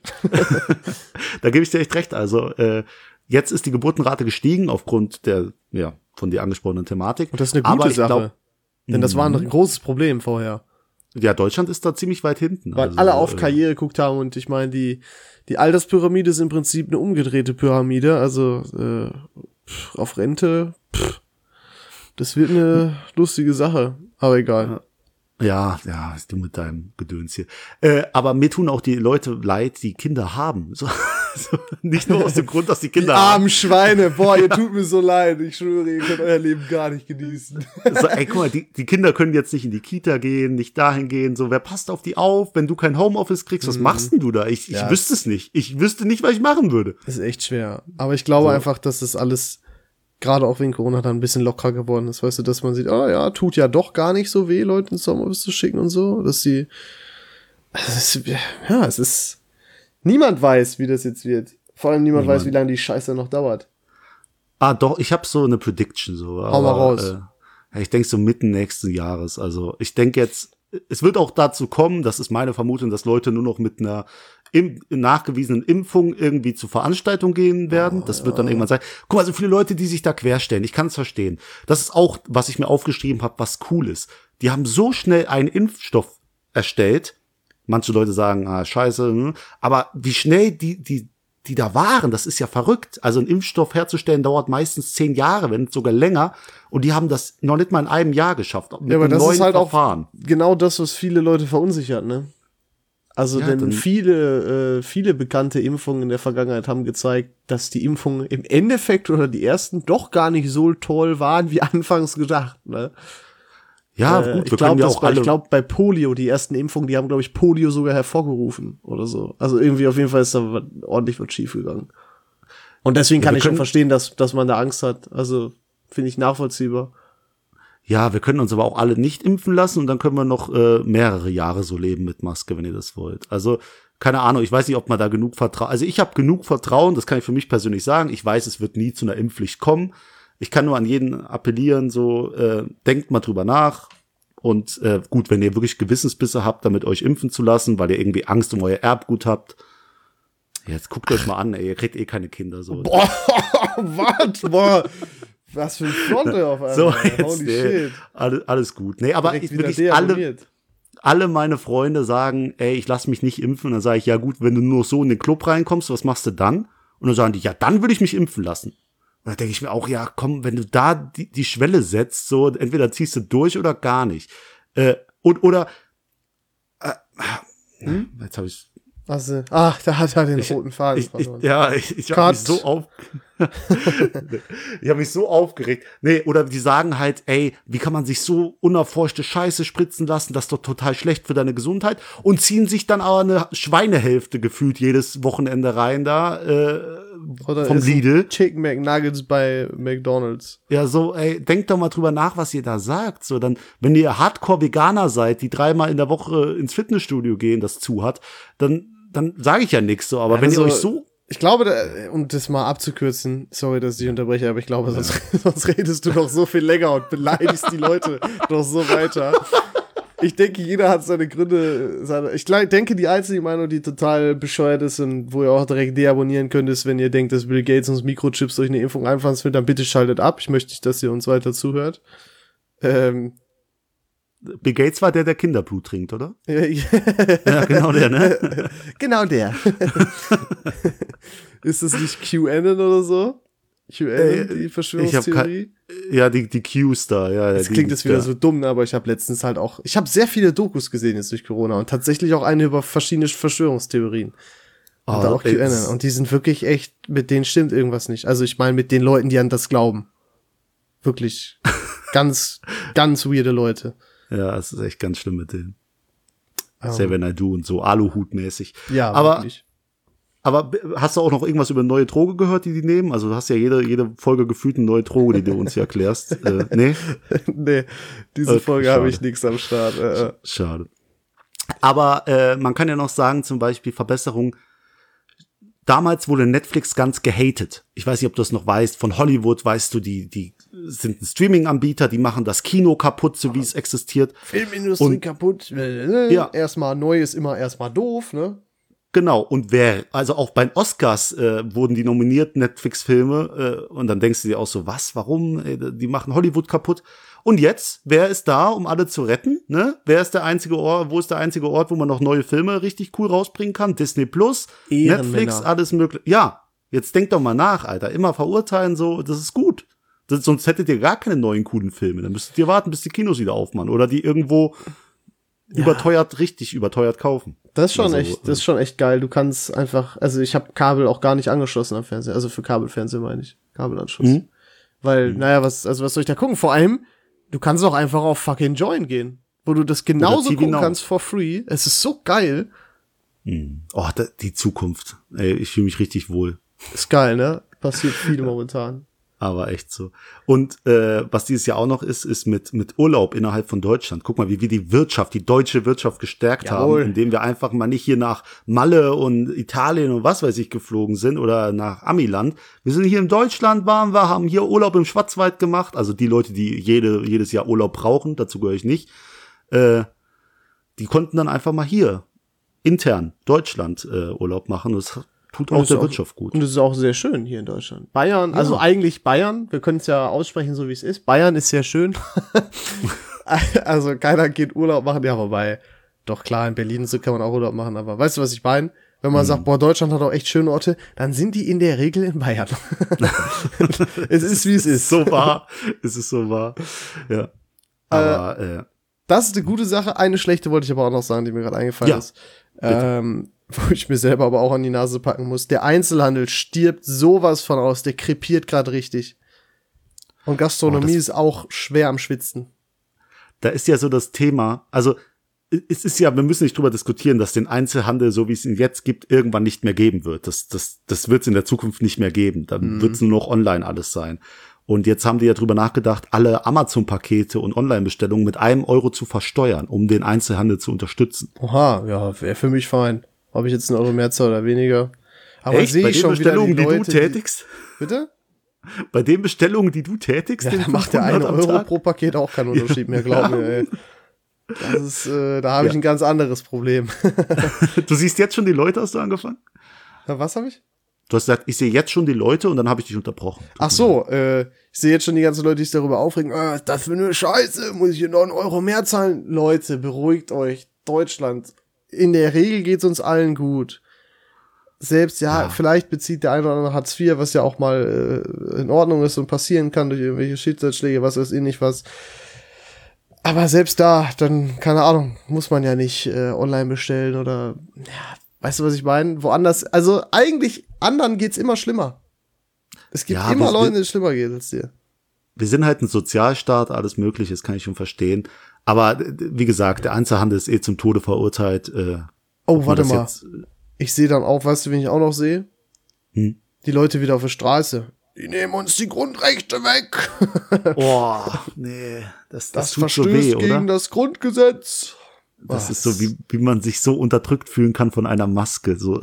Da gebe ich dir echt recht. Also äh, jetzt ist die Geburtenrate gestiegen aufgrund der ja von dir angesprochenen Thematik. Und das ist eine gute Sache. Glaub, denn das war ein großes Problem vorher. Ja, Deutschland ist da ziemlich weit hinten. Weil also, alle auf äh, Karriere geguckt haben und ich meine, die die Alterspyramide ist im Prinzip eine umgedrehte Pyramide. Also äh, pff, auf Rente, pff, das wird eine lustige Sache, aber egal. Ja, ja, du mit deinem Gedöns hier. Äh, aber mir tun auch die Leute leid, die Kinder haben. So, so, nicht nur aus dem Grund, dass die Kinder die haben. armen Schweine, boah, ihr tut mir so leid. Ich schwöre, ihr könnt euer Leben gar nicht genießen. So, ey, guck mal, die, die Kinder können jetzt nicht in die Kita gehen, nicht dahin gehen. So, wer passt auf die auf, wenn du kein Homeoffice kriegst? Was mhm. machst denn du da? Ich, ich ja, wüsste es nicht. Ich wüsste nicht, was ich machen würde. Das ist echt schwer. Aber ich glaube so. einfach, dass das alles gerade auch wegen Corona dann ein bisschen lockerer geworden ist, weißt du, dass man sieht, ah oh ja, tut ja doch gar nicht so weh, Leute ins Homeoffice zu schicken und so, dass sie, es ist, ja, es ist, niemand weiß, wie das jetzt wird. Vor allem niemand, niemand weiß, wie lange die Scheiße noch dauert. Ah, doch, ich habe so eine Prediction. So, Hau mal raus. Äh, ja, ich denke so mitten nächsten Jahres. Also ich denke jetzt, es wird auch dazu kommen, das ist meine Vermutung, dass Leute nur noch mit einer im, nachgewiesenen Impfung irgendwie zur Veranstaltung gehen werden. Oh, das wird ja. dann irgendwann sein. Guck mal, so viele Leute, die sich da querstellen. Ich kann es verstehen. Das ist auch, was ich mir aufgeschrieben habe, was cool ist. Die haben so schnell einen Impfstoff erstellt. Manche Leute sagen, ah, scheiße. Hm. Aber wie schnell die, die, die da waren, das ist ja verrückt. Also einen Impfstoff herzustellen dauert meistens zehn Jahre, wenn nicht sogar länger. Und die haben das noch nicht mal in einem Jahr geschafft. Mit ja, aber das ist halt Verfahren. Auch genau das, was viele Leute verunsichert, ne? Also, ja, denn viele, äh, viele bekannte Impfungen in der Vergangenheit haben gezeigt, dass die Impfungen im Endeffekt oder die ersten doch gar nicht so toll waren, wie anfangs gedacht, ne? Ja, äh, gut, ich wir glaub, können ja das auch bei, alle. Ich glaube, bei Polio, die ersten Impfungen, die haben, glaube ich, Polio sogar hervorgerufen oder so. Also irgendwie auf jeden Fall ist da ordentlich was schief gegangen. Und deswegen ja, kann ich schon verstehen, dass, dass man da Angst hat. Also, finde ich nachvollziehbar. Ja, wir können uns aber auch alle nicht impfen lassen und dann können wir noch äh, mehrere Jahre so leben mit Maske, wenn ihr das wollt. Also, keine Ahnung, ich weiß nicht, ob man da genug Vertrauen, also ich habe genug Vertrauen, das kann ich für mich persönlich sagen. Ich weiß, es wird nie zu einer Impfpflicht kommen. Ich kann nur an jeden appellieren, so, äh, denkt mal drüber nach. Und äh, gut, wenn ihr wirklich Gewissensbisse habt, damit euch impfen zu lassen, weil ihr irgendwie Angst um euer Erbgut habt, jetzt guckt euch mal an, ey, ihr kriegt eh keine Kinder. So. Boah, warte, boah. Was für ein Front auf einmal. So, jetzt, Holy nee, shit. Alles, alles gut. Nee, aber Direkt ich wirklich alle, deabonniert. alle meine Freunde sagen, ey, ich lass mich nicht impfen. Und dann sage ich, ja gut, wenn du nur so in den Club reinkommst, was machst du dann? Und dann sagen die, ja, dann würde ich mich impfen lassen. Und dann denke ich mir auch, ja, komm, wenn du da die, die Schwelle setzt, so entweder ziehst du durch oder gar nicht. Äh, und, oder äh, hm? Jetzt habe ich Also, ach, da hat er den ich, roten Faden ich, verloren. Ich, ja, ich, ich habe mich so auf ich habe mich so aufgeregt. Nee, oder die sagen halt, ey, wie kann man sich so unerforschte Scheiße spritzen lassen, das ist doch total schlecht für deine Gesundheit und ziehen sich dann aber eine Schweinehälfte gefühlt jedes Wochenende rein da äh, oder vom Lidl. Chicken McNuggets bei McDonald's. Ja, so, ey, denkt doch mal drüber nach, was ihr da sagt. So, dann, wenn ihr Hardcore-Veganer seid, die dreimal in der Woche ins Fitnessstudio gehen, das zu hat, dann dann sage ich ja nichts so, aber ja, wenn ihr euch so. Ich glaube, da, um das mal abzukürzen, sorry, dass ich dich unterbreche, aber ich glaube, sonst, ja. sonst redest du noch so viel länger und beleidigst die Leute noch so weiter. Ich denke, jeder hat seine Gründe. Seine, ich denke, die einzige Meinung, die total bescheuert ist und wo ihr auch direkt deabonnieren könnt, ist, wenn ihr denkt, dass Bill Gates uns Mikrochips durch eine Impfung einpflanzen will, dann bitte schaltet ab. Ich möchte nicht, dass ihr uns weiter zuhört. Ähm, Bill Gates war der, der Kinderblut trinkt, oder? Ja, ja genau der, ne? Genau der. Ist das nicht QAnon oder so? QAnon, die Verschwörungstheorie? Ja, die, die Qs da, ja. Das die, klingt jetzt wieder ja. so dumm, aber ich habe letztens halt auch, ich habe sehr viele Dokus gesehen jetzt durch Corona und tatsächlich auch eine über verschiedene Verschwörungstheorien. Und oh, da auch QAnon. Und die sind wirklich echt, mit denen stimmt irgendwas nicht. Also ich meine mit den Leuten, die an das glauben. Wirklich ganz, ganz weirde Leute. Ja, es ist echt ganz schlimm mit denen. Um. Xavier Naidoo und so, Aluhut-mäßig. Ja, aber, wirklich. Aber hast du auch noch irgendwas über eine neue Droge gehört, die die nehmen? Also du hast ja jede, jede Folge gefühlt eine neue Droge, die du uns hier erklärst. äh, nee? Nee, diese okay, Folge habe ich nichts am Start. Äh. Schade. Aber äh, man kann ja noch sagen, zum Beispiel Verbesserung. Damals wurde Netflix ganz gehatet. Ich weiß nicht, ob du das noch weißt. Von Hollywood weißt du, die die sind ein Streaming-Anbieter, die machen das Kino kaputt, so wie es existiert. Filmindustrie und, kaputt. Ja. Erstmal neu ist immer erstmal doof, ne? Genau. Und wer, also auch bei den Oscars äh, wurden die nominiert, Netflix-Filme. Äh, und dann denkst du dir auch so, was, warum? Äh, die machen Hollywood kaputt. Und jetzt, wer ist da, um alle zu retten? Ne? Wer ist der einzige Ort, wo ist der einzige Ort, wo man noch neue Filme richtig cool rausbringen kann? Disney Plus, Netflix, alles mögliche. Ja, jetzt denk doch mal nach, Alter. Immer verurteilen so, das ist gut. Das, sonst hättet ihr gar keine neuen coolen Filme. Dann müsstet ihr warten, bis die Kinos wieder aufmachen. Oder die irgendwo ja. überteuert, richtig überteuert kaufen. Das ist schon also, echt, das ist schon echt geil. Du kannst einfach, also ich habe Kabel auch gar nicht angeschlossen am Fernseher. Also für Kabelfernsehen meine ich. Kabelanschluss. Mhm. Weil, mhm. naja, was, also was soll ich da gucken? Vor allem, du kannst auch einfach auf fucking Join gehen, wo du das genauso gucken Now. kannst for free. Es ist so geil. Hm. Oh, die Zukunft. Ey, ich fühle mich richtig wohl. Ist geil, ne? Passiert viel momentan. Aber echt so. Und äh, was dieses Jahr auch noch ist, ist mit mit Urlaub innerhalb von Deutschland. Guck mal, wie wir die Wirtschaft, die deutsche Wirtschaft gestärkt Jawohl. haben, indem wir einfach mal nicht hier nach Malle und Italien und was weiß ich geflogen sind oder nach Amiland. Wir sind hier in Deutschland, waren wir, haben hier Urlaub im Schwarzwald gemacht. Also die Leute, die jede jedes Jahr Urlaub brauchen, dazu gehöre ich nicht, äh, die konnten dann einfach mal hier intern Deutschland äh, Urlaub machen. Das tut auch der Wirtschaft gut. Und es ist auch sehr schön hier in Deutschland. Bayern, also eigentlich Bayern, wir können es ja aussprechen, so wie es ist. Bayern ist sehr schön. Also keiner geht Urlaub machen, ja, wobei, doch klar, in Berlin so kann man auch Urlaub machen, aber weißt du, was ich meine? Wenn man hm. sagt, boah, Deutschland hat auch echt schöne Orte, dann sind die in der Regel in Bayern. Es ist, wie es ist. So wahr. Es ist so wahr. Ja. Aber, äh, äh, das ist eine gute Sache. Eine schlechte wollte ich aber auch noch sagen, die mir gerade eingefallen ja, ist. Ähm, wo ich mir selber aber auch an die Nase packen muss. Der Einzelhandel stirbt sowas von aus. Der krepiert gerade richtig. Und Gastronomie oh, ist auch schwer am Schwitzen. Da ist ja so das Thema, also es ist ja, wir müssen nicht drüber diskutieren, dass den Einzelhandel, so wie es ihn jetzt gibt, irgendwann nicht mehr geben wird. Das, das, das wird es in der Zukunft nicht mehr geben. Dann mhm. wird es nur noch online alles sein. Und jetzt haben die ja drüber nachgedacht, alle Amazon-Pakete und Online-Bestellungen mit einem Euro zu versteuern, um den Einzelhandel zu unterstützen. Oha, ja, wäre für mich fein. Ob ich jetzt einen Euro mehr zahle oder weniger. Aber echt? sehe ich schon Bestellungen, wieder die, Leute, die du tätigst? Die, bitte? Bei den Bestellungen, die du tätigst? Ja, da macht der eine Euro pro Paket auch keinen Unterschied mehr, glaub ja. mir, ey. Das ist, äh, da habe ich ja. ein ganz anderes Problem. Du siehst jetzt schon die Leute, hast du angefangen? Na, was habe ich? Du hast gesagt, ich sehe jetzt schon die Leute und dann habe ich dich unterbrochen. Ach so, äh, ich sehe jetzt schon die ganzen Leute, die sich darüber aufregen, ah, das für eine Scheiße, muss ich hier noch einen Euro mehr zahlen? Leute, beruhigt euch. Deutschland, in der Regel geht's uns allen gut. Selbst, ja, ja, vielleicht bezieht der eine oder andere Hartz vier, was ja auch mal äh, in Ordnung ist und passieren kann durch irgendwelche Schicksalsschläge, was weiß ich nicht was. Aber selbst da, dann, keine Ahnung, muss man ja nicht äh, online bestellen oder, ja, weißt du, was ich meine? Woanders, also eigentlich, anderen geht's immer schlimmer. Es gibt ja, immer Leute, denen es schlimmer geht als dir. Wir sind halt ein Sozialstaat, alles Mögliche, das kann ich schon verstehen. Aber wie gesagt, der Einzelhandel ist eh zum Tode verurteilt. Äh, oh, warte mal. Jetzt, ich sehe dann auch, weißt du, wen ich auch noch sehe? Hm? Die Leute wieder auf der Straße. Die nehmen uns die Grundrechte weg. Oh, nee. Das, das, das tut verstößt so weh, oder? Gegen das Grundgesetz. Das Was? ist so, wie, wie man sich so unterdrückt fühlen kann von einer Maske. So.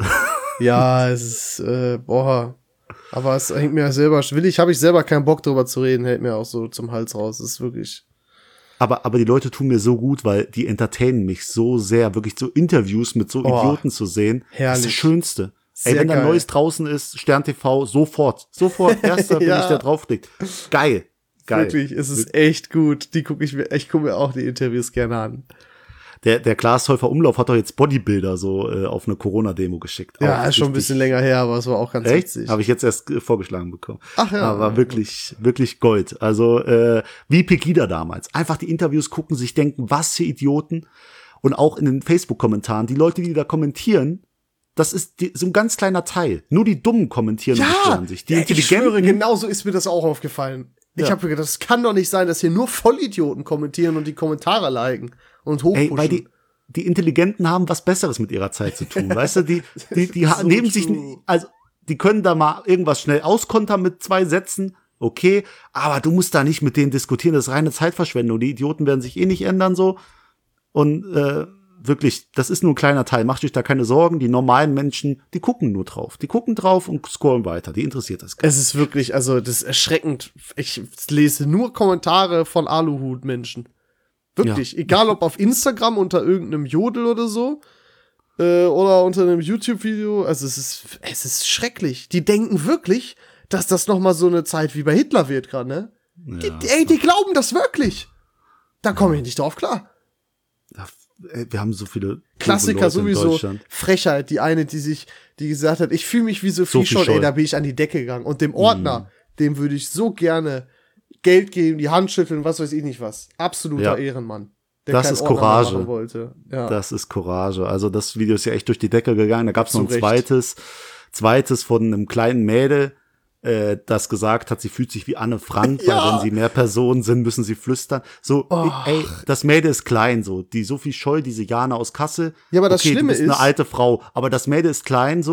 Ja, es ist, äh, boah. Aber es hängt mir selber, will ich, habe ich selber keinen Bock drüber zu reden, hält mir auch so zum Hals raus. Das ist wirklich. Aber, aber die Leute tun mir so gut, weil die entertainen mich so sehr, wirklich so Interviews mit so oh, Idioten zu sehen. Herrlich. Das ist das Schönste. Sehr Ey, wenn da geil. Neues draußen ist, Stern T V, sofort. Sofort, erster, wenn ja. ich da draufklickt. Geil. Geil. Wirklich, es ist echt gut. Die gucke ich mir, ich gucke mir auch die Interviews gerne an. Der, der Glashäufer Umlauf hat doch jetzt Bodybuilder so äh, auf eine Corona-Demo geschickt. Ja, ist schon ein bisschen länger her, aber es war auch ganz echt? witzig. Habe ich jetzt erst äh, vorgeschlagen bekommen. Ach ja. Aber wirklich, wirklich Gold. Also äh, wie Pegida damals. Einfach die Interviews gucken, sich denken, was für Idioten. Und auch in den Facebook-Kommentaren, die Leute, die da kommentieren, das ist die, so ein ganz kleiner Teil. Nur die Dummen kommentieren ja, und beschweren sich. Die ja, Intelligenten, ich schwöre, genauso ist mir das auch aufgefallen. Ich ja. habe mir gedacht, das kann doch nicht sein, dass hier nur Vollidioten kommentieren und die Kommentare liken und hochpushen. Ey, weil die Die Intelligenten haben was Besseres mit ihrer Zeit zu tun, weißt du? Die, die, die so nehmen sich, also, die können da mal irgendwas schnell auskontern mit zwei Sätzen, okay, aber du musst da nicht mit denen diskutieren, das ist reine Zeitverschwendung. Die Idioten werden sich eh nicht ändern, so. Und, äh, wirklich, das ist nur ein kleiner Teil. Macht euch da keine Sorgen. Die normalen Menschen, die gucken nur drauf. Die gucken drauf und scrollen weiter. Die interessiert das gar nicht. Es ist wirklich, also, das ist erschreckend. Ich lese nur Kommentare von Aluhut-Menschen. Wirklich, ja. Egal ob auf Instagram unter irgendeinem Jodel oder so äh, oder unter einem YouTube-Video, also es ist es ist schrecklich. Die denken wirklich, dass das noch mal so eine Zeit wie bei Hitler wird gerade, ne? Ja, die, ey, die glauben das wirklich. Da komme ich nicht drauf klar. Ja, ey, wir haben so viele Klassiker sowieso, Frechheit, die eine, die sich, die gesagt hat, ich fühle mich wie Sophie Scholl, ey, da bin ich an die Decke gegangen. Und dem Ordner, mhm. dem würde ich so gerne Geld geben, die Hand schütteln, was weiß ich nicht was. Absoluter ja. Ehrenmann. Der das ist Courage. Wollte. Ja. Das ist Courage. Also das Video ist ja echt durch die Decke gegangen. Da gab es noch ein Recht. zweites, zweites von einem kleinen Mädel, äh, das gesagt hat, sie fühlt sich wie Anne Frank, ja. weil wenn sie mehr Personen sind, müssen sie flüstern. So, oh. ey, das Mädel ist klein, so. Die Sophie Scholl, diese Jana aus Kassel. Ja, aber das okay, Schlimme du bist ist, eine alte Frau, aber das Mädel ist klein, so.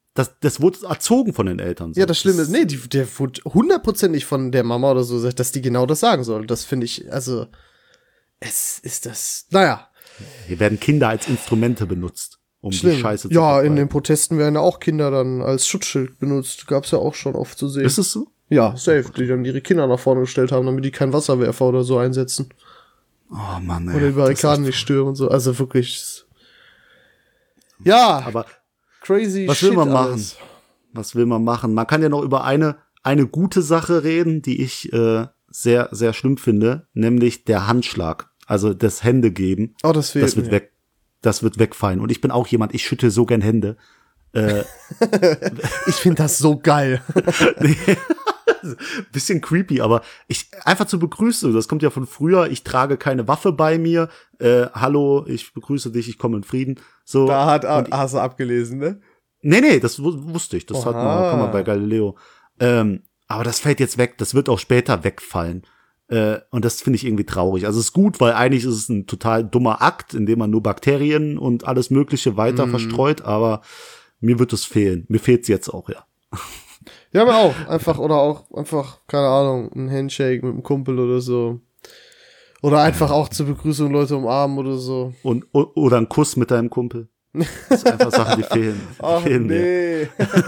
das, das wurde erzogen von den Eltern. So. Ja, das Schlimme ist, nee, die, der wurde hundertprozentig von der Mama oder so gesagt, dass die genau das sagen soll. Das finde ich, also, es ist das, naja. Hier werden Kinder als Instrumente benutzt, um Schlimm. die Scheiße zu Ja, verbreiten. in den Protesten werden ja auch Kinder dann als Schutzschild benutzt. Gab's ja auch schon oft zu sehen. Ist es so? Ja, safe. Die dann ihre Kinder nach vorne gestellt haben, damit die keinen Wasserwerfer oder so einsetzen. Oh Mann, ey. Oder die Barrikaden nicht stören und so. Also wirklich. Ja, Aber crazy was shit will man machen? alles. Was will man machen? Man kann ja noch über eine, eine gute Sache reden, die ich äh, sehr, sehr schlimm finde, nämlich der Handschlag. Also das Händegeben. Oh, das fehlt Das wird mir. weg, das wird wegfallen. Und ich bin auch jemand, ich schütte so gern Hände. Äh, Ich finde das so geil. bisschen creepy, aber ich einfach zur Begrüßung, das kommt ja von früher, ich trage keine Waffe bei mir, äh, hallo, ich begrüße dich, ich komme in Frieden. So. Da hat Und- hast du abgelesen, ne? Nee, nee, das wu- wusste ich, das hat man, Oha. kann man bei Galileo. Ähm, aber das fällt jetzt weg, das wird auch später wegfallen. Äh, und das finde ich irgendwie traurig. Also es ist gut, weil eigentlich ist es ein total dummer Akt, in dem man nur Bakterien und alles Mögliche weiter Mhm. verstreut, aber mir wird es fehlen. Mir fehlt's jetzt auch, ja. Ja, aber auch. Einfach, oder auch einfach, keine Ahnung, ein Handshake mit einem Kumpel oder so. Oder einfach auch zur Begrüßung Leute umarmen oder so. Und, o- oder ein Kuss mit deinem Kumpel. Das sind einfach Sachen, die fehlen. Die Ach, fehlen mir. nee.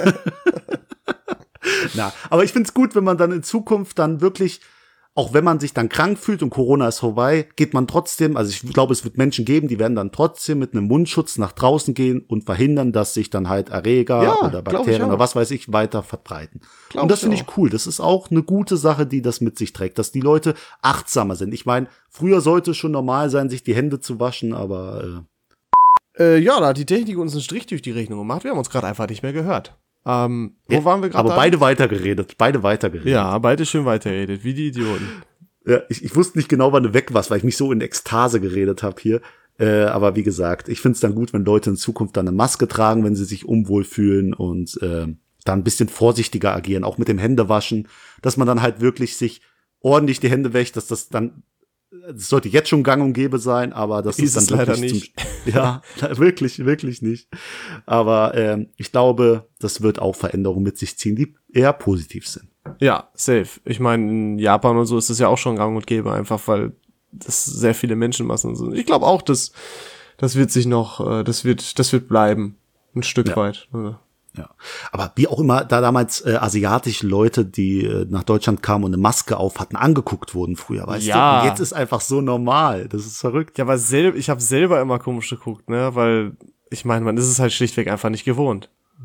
Na, aber ich find's gut, wenn man dann in Zukunft dann wirklich, auch wenn man sich dann krank fühlt und Corona ist vorbei, geht man trotzdem, also ich glaube, es wird Menschen geben, die werden dann trotzdem mit einem Mundschutz nach draußen gehen und verhindern, dass sich dann halt Erreger Ja, oder glaub ich Bakterien auch. oder was weiß ich weiter verbreiten. Glaub und das ich finde ich auch. cool. Das ist auch eine gute Sache, die das mit sich trägt, dass die Leute achtsamer sind. Ich meine, früher sollte es schon normal sein, sich die Hände zu waschen, aber äh, Äh, ja, da hat die Technik uns einen Strich durch die Rechnung gemacht. Wir haben uns gerade einfach nicht mehr gehört. Ähm, wo Ja, waren wir gerade? aber beide weitergeredet, beide weitergeredet. Ja, beide schön weiterredet, wie die Idioten. Ja, ich, ich wusste nicht genau, wann du weg warst, weil ich mich so in Ekstase geredet habe hier. Äh, aber wie gesagt, ich finde es dann gut, wenn Leute in Zukunft dann eine Maske tragen, wenn sie sich unwohl fühlen und äh, dann ein bisschen vorsichtiger agieren, auch mit dem Händewaschen, dass man dann halt wirklich sich ordentlich die Hände wäscht, dass das dann, das sollte jetzt schon gang und gäbe sein, aber das Ist ist dann es leider wirklich zum, ja, wirklich, wirklich nicht. Aber ähm, ich glaube, das wird auch Veränderungen mit sich ziehen, die eher positiv sind. Ja, safe. Ich meine, in Japan und so ist es ja auch schon gang und gäbe, einfach weil das sehr viele Menschenmassen sind. Ich glaube auch, dass das wird sich noch, äh, das wird, das wird bleiben. Ein Stück Ja. weit. Oder? Ja, aber wie auch immer, da damals äh, asiatische Leute, die äh, nach Deutschland kamen und eine Maske auf hatten, angeguckt wurden früher, weißt Ja. du? Und jetzt ist einfach so normal. Das ist verrückt. Ja, aber selb, ich habe selber immer komisch geguckt, ne, weil ich meine, man ist es halt schlichtweg einfach nicht gewohnt.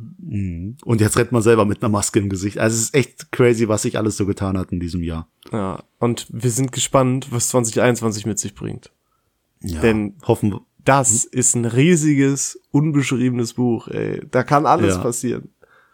Und jetzt rennt man selber mit einer Maske im Gesicht. Also es ist echt crazy, was sich alles so getan hat in diesem Jahr. Ja, und wir sind gespannt, was zwanzig einundzwanzig mit sich bringt. Ja, Denn hoffen wir. das ist ein riesiges, unbeschriebenes Buch, ey. Da kann alles Ja. passieren.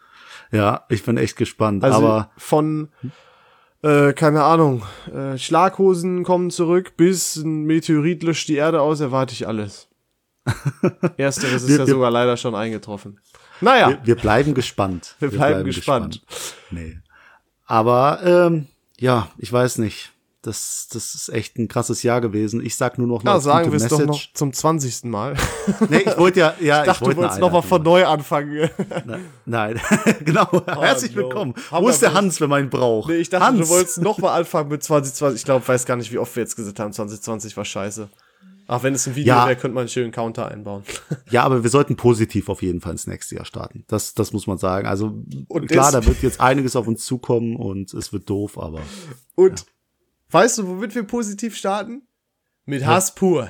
Ja, ich bin echt gespannt. Also aber von, äh, keine Ahnung, äh, Schlaghosen kommen zurück, bis ein Meteorit löscht die Erde aus, erwarte ich alles. Ersteres ist Wir- ja wir- sogar leider schon eingetroffen. Naja, wir, wir bleiben gespannt. wir bleiben gespannt. Nee. Aber ähm, ja, ich weiß nicht. Das, das ist echt ein krasses Jahr gewesen. Ich sag nur noch Na, als sagen gute wir es doch noch Message. zum zwanzigsten Mal. Nee, ich wollte ja, ja, Ich dachte, wollte du wolltest eine noch mal Einleitung von neu anfangen. machen. Nein, genau. Herzlich no. willkommen. Haben Wo wir ist der bloß- Hans, wenn man ihn braucht? Nee, ich dachte, Hans. du wolltest noch mal anfangen mit zwanzig zwanzig. Ich glaube, weiß gar nicht, wie oft wir jetzt gesagt haben, zwanzig zwanzig war scheiße. Ach, wenn es ein Video Ja. wäre, könnte man einen schönen Counter einbauen. Ja, aber wir sollten positiv auf jeden Fall ins nächste Jahr starten. Das, das muss man sagen. Also Und klar, das- da wird jetzt einiges auf uns zukommen und es wird doof, aber Und weißt du, womit wir positiv starten? Mit Hass pur.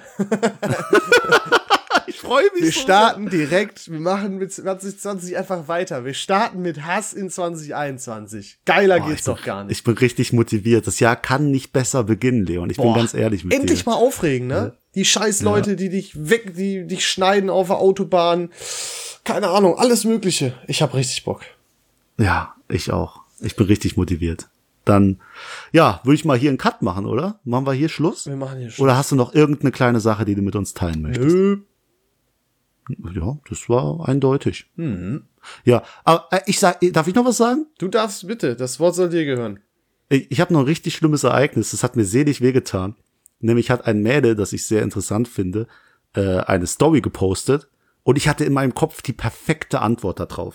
ich freue mich. Wir starten direkt, wir machen mit zwanzig zwanzig einfach weiter. Wir starten mit Hass in zwanzig einundzwanzig. Geiler Oh, geht's ich bin, doch gar nicht. Ich bin richtig motiviert. Das Jahr kann nicht besser beginnen, Leon. Ich bin Boah, ganz ehrlich mit endlich dir. mal aufregen, ne? Die scheiß Leute, die dich weg, die dich schneiden auf der Autobahn. Keine Ahnung, alles Mögliche. Ich hab richtig Bock. Ja, ich auch. Ich bin richtig motiviert. Dann, ja, würde ich mal hier einen Cut machen, oder? Machen wir hier Schluss? Wir machen hier Schluss. Oder hast du noch irgendeine kleine Sache, die du mit uns teilen möchtest? Nö. Ja, das war eindeutig. Mhm. Ja, aber äh, ich sag, darf ich noch was sagen? Du darfst bitte, das Wort soll dir gehören. Ich, ich habe noch ein richtig schlimmes Ereignis. Das hat mir selig wehgetan. Nämlich hat ein Mädel, das ich sehr interessant finde, äh, eine Story gepostet und ich hatte in meinem Kopf die perfekte Antwort darauf.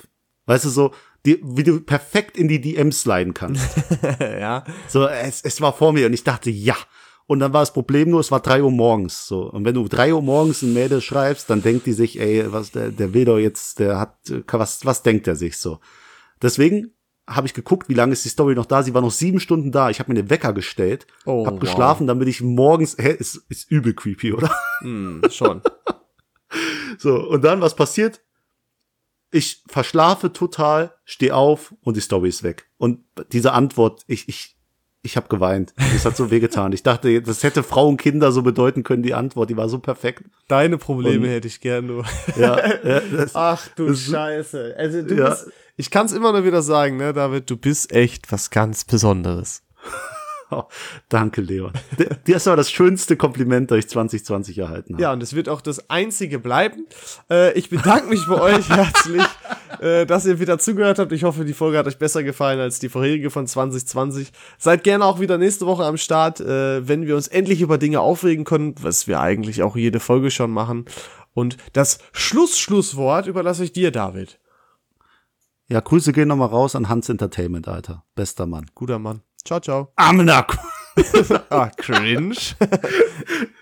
Weißt du, so, die, wie du perfekt in die D Ms sliden kannst. Ja. So, es, es war vor mir und ich dachte, ja. Und dann war das Problem nur, es war drei Uhr morgens, so. Und wenn du drei Uhr morgens ein Mädel schreibst, dann denkt die sich, ey, was, der, der will doch jetzt, der hat, was, was denkt er sich so? Deswegen habe ich geguckt, wie lange ist die Story noch da. Sie war noch sieben Stunden da. Ich habe mir den Wecker gestellt, Oh, hab wow. geschlafen, damit ich morgens, hä, ist, ist übel creepy, oder? Hm, schon. So, und dann, was passiert? Ich verschlafe total, stehe auf und die Story ist weg. Und diese Antwort, ich, ich, ich habe geweint. Das hat so wehgetan. Ich dachte, das hätte Frau und Kinder so bedeuten können, die Antwort, die war so perfekt. Deine Probleme Und- hätte ich gern nur. Ja, ja das, Ach du das- Scheiße. Also du Ja. bist, ich kann es immer nur wieder sagen, ne, David, du bist echt was ganz Besonderes. Oh, danke, Leon. D- Dir ist aber das schönste Kompliment, das ich zwanzig zwanzig erhalten habe. Ja, und es wird auch das einzige bleiben. Äh, ich bedanke mich bei euch herzlich, äh, dass ihr wieder zugehört habt. Ich hoffe, die Folge hat euch besser gefallen als die vorherige von zwanzig zwanzig. Seid gerne auch wieder nächste Woche am Start, äh, wenn wir uns endlich über Dinge aufregen können, was wir eigentlich auch jede Folge schon machen. Und das Schluss-Schlusswort überlasse ich dir, David. Ja, Grüße gehen nochmal raus an Hans Entertainment, Alter. Bester Mann. Guter Mann. Ciao, ciao. Amnak! Ah, cringe.